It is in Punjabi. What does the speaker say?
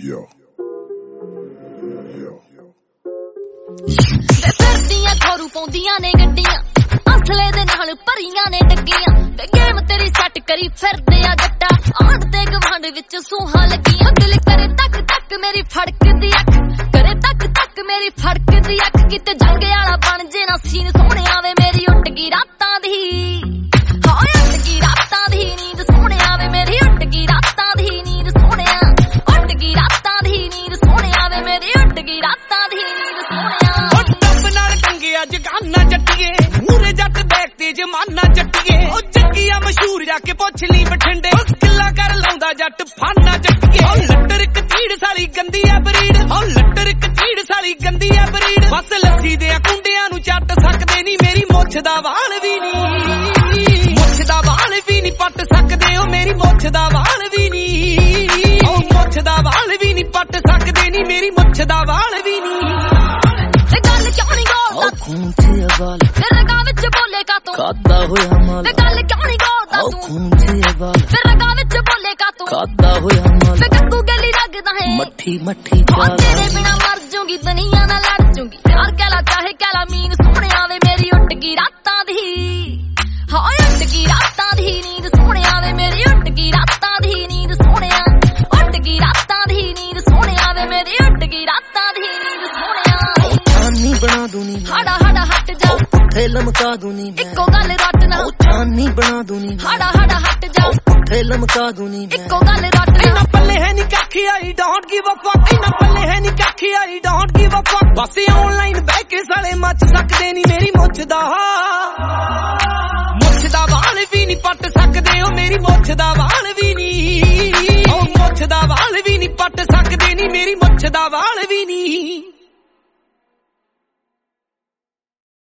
ਸਰਦੀਆਂ ਖੋਰੂ ਪਾਉਂਦੀਆਂ ਨੇ ਗੱਡੀਆਂ ਅਸਲੇ ਦੇ ਨਾਲ ਭਰੀਆਂ ਨੇ ਡੱਗੀਆਂ ਤੇ ਗੇਮ ਤੇਰੀ ਸੈੱਟ ਕਰੀ ਫਿਰਦੇ ਆ ਜੱਟਾ ਆਂਢ ਤੇ ਗਵਾਂਢ ਵਿੱਚ ਸੂਹਾਂ ਲੱਗੀਆਂ ਦਿਲ ਕਰੇ ਤੱਕ ਤੱਕ ਮੇਰੀ ਫੜਕਦੀ ਅੱਖ ਕਰੇ ਤੱਕ ਤੱਕ ਮੇਰੀ ਫੜਕਦੀ ਅੱਖ ਕਿਤੇ ਜੰਗ ਵਾਲਾ ਬਣ ਜੇ ਨਾ ਸੀਨ ਸੋਹਣਿਆ ਵੇ ਮੇਰੀ ਉੱਡ ਗਈ ਰਾਤਾਂ ਦੀ ਹਾਏ ਉੱਡ ਗਈ ਰਾਤਾਂ ਦੀ ਨੀਂਦ ਸੋਹਣਿਆ ਵੇ ਮੇਰੀ ਉੱਡ ਗਈ ਰਾਤਾਂ ਦੀ ਨੀਂਦ ਸੋਹਣਿਆ ਉੱਡ ਗਈ ਰਾਤਾਂ ਦੀ ਨੀਂਦ ਸੋਹਣਿਆ ਵੇ ਮੇਰੀ ਉੱਡ ਗਈ ਰਾਤਾਂ ਦੀ ਨੀਂਦ ਸੋਹਣਿਆ ਡੱਬ ਨਾਲ ਟੰਗਿਆ ਜਗਾਨਾ ਜੱਟੀਏ ਮੂਰੇ ਜੱਟ ਬੈਕ ਤੇ ਜਮਾਨਾ ਜੱਟੀਏ ਉਹ ਜੱਗੀਆਂ ਮਸ਼ਹੂਰ ਜਾ ਕੇ ਪੁੱਛ ਲਈ ਬਠਿੰਡੇ ਕਿੱਲਾ ਕਰ ਲਾਉਂਦਾ ਜੱਟ ਫਾਨਾ ਜੱਟੀਏ ਉਹ ਲੱਟਰ ਇੱਕ ਚੀੜ ਸਾਲੀ ਗੰਦੀ ਆ ਬਰੀਡ ਉਹ ਲੱਟਰ ਇੱਕ ਚੀੜ ਸਾਲੀ ਗੰਦੀ ਆ ਬਰੀਡ ਬਸ ਲੱਸੀ ਦੇ ਕੁੰਡਿਆਂ ਨੂੰ ਚੱਟ ਸਕਦੇ ਨਹੀਂ ਮੇਰੀ ਮੁੱਛ ਦਾ ਵਾਲ ਵੀ ਨਹੀਂ ਮੁੱਛ ਦਾ ਵਾਲ ਵੀ ਨਹੀਂ ਪੱਟ ਸਕਦੇ ਉਹ ਮੇਰੀ ਮੁੱਛ ਦਾ ਵਾਲ ਵੀ ਨਹੀਂ ਉਹ ਮੁੱਛ ਦਾ ਵਾਲ ਵੀ ਨਹੀਂ ਪੱਟ ਸਕਦੇ ਨਹੀਂ ਮੇਰੀ ਮੁੱਛ ਦਾ ਵਾਲ ਵੀ ਨਹੀਂ ਤੇ ਗੱਲ ਕਿਉਂ ਨਹੀਂ ਗੋਲਦਾ ਖੂਨ ਤੇ ਵਾਲ ਫਿਰ ਰਗਾ ਵਿੱਚ ਬੋਲੇ ਕਾ ਤੂੰ ਖਾਦਾ ਹੋਇਆ ਮਾਲ ਤੇ ਗੱਲ ਕਿਉਂ ਨਹੀਂ ਗੋਲਦਾ ਤੂੰ ਖੂਨ ਤੇ ਵਾਲ ਫਿਰ ਰਗਾ ਵਿੱਚ ਬੋਲੇ ਕਾ ਤੂੰ ਖਾਦਾ ਹੋਇਆ ਮਾਲ ਤੇ ਗੱਗੂ ਗਲੀ ਲੱਗਦਾ ਹੈ ਮੱਠੀ ਮੱਠੀ ਚਾਲ ਤੇਰੇ ਬਿਨਾ ਮਰ ਜੂਗੀ ਦੁਨੀਆ ਨਾਲ ਲੜ ਜੂਗੀ ਯਾਰ ਕਹਿਲਾ ਚਾਹੇ ਕਹਿਲਾ ਮੀਨ ਸੋਹਣਿਆ ਵੇ ਮੇਰੀ ਉੱਡ ਗਈ ਰਾਤਾਂ ਦੀ ਹਾਏ ਉੱਡ ਗਈ ਰਾਤਾਂ ਦੀ ਨੀਂਦ ਸੋਹਣਿਆ ਵੇ ਮੇਰੀ ਉੱਡ ਗਈ ਰਾਤਾਂ ਦੀ ਨੀਂਦ ਸੋਹਣਿਆ ਉੱਡ ਗਈ ਰਾਤਾਂ ਦੀ ਨੀਂਦ ਸੋਹਣਿਆ ਵੇ ਮੇਰੀ ਉੱਡ ਗਈ ਰਾਤਾਂ ਦੀ ਨੀਂਦ ਸੋਹਣਿਆ ਚਾਨੀ ਬਣਾ ਦੂਨੀ ਹਾੜਾ ਹਾੜਾ ਹਟ ਜਾ ਪੁੱਠੇ ਲਮਕਾ ਦੂਨੀ ਇੱਕੋ ਗੱਲ ਰੱਟ ਨਾ ਚਾਨੀ ਬਣਾ ਦੂਨੀ ਹਾੜਾ ਹਾੜਾ ਹਟ ਜਾ ਪੁੱਠੇ ਲਮਕਾ ਦੂਨੀ ਇੱਕੋ ਗੱਲ ਰੱਟ ਨਾ ਇਹਨਾਂ ਪੱਲੇ ਹੈ ਨੀ ਕੱਖ ਆਈ ਡੋਂਟ ਗਿਵ ਅ ਫੱਕ ਇਹਨਾਂ ਪੱਲੇ ਹੈ ਨੀ ਕੱਖ I don't give a fuck ਬਸ ਆਨਲਾਈਨ ਬਹਿ ਕੇ ਸਾਲੇ ਮੱਚ ਸਕਦੇ ਨਹੀਂ ਮੇਰੀ ਮੁੱਛ ਦਾ ਵਾਲ ਵੀ ਨਹੀਂ ਪੱਟ ਸਕਦੇ ਉਹ ਮੇਰੀ ਮੁੱਛ ਦਾ ਵਾਲ ਵੀ ਨਹੀਂ ਉਹ ਮੁੱਛ ਦਾ ਵਾਲ ਵੀ ਨਹੀਂ ਪੱਟ ਸਕਦੇ ਨਹੀਂ ਮੇਰੀ ਮੁੱਛ ਦਾ ਵਾਲ ਵੀ ਨਹੀਂ